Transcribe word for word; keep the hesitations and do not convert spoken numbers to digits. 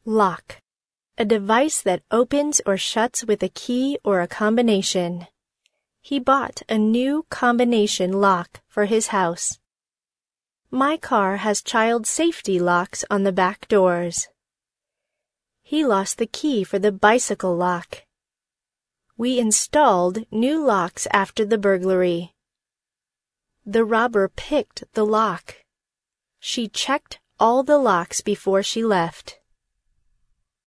Lock. A device that opens or shuts with a key or a combination. He bought a new combination lock for his house. My car has child safety locks on the back doors. He lost the key for the bicycle lock. We installed new locks after the burglary. The robber picked the lock. She checked all the locks before she left.